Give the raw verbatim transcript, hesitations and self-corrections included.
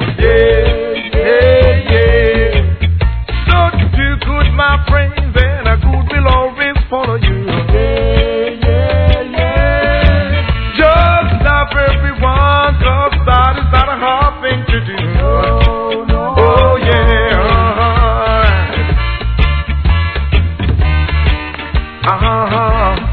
Yeah, yeah, yeah. So do good, my friends, and a good will always follow you. Yeah, yeah, yeah. Just love everyone, 'cause that is not a hard thing to do. No, no. Oh, yeah. Uh-huh. Uh-huh.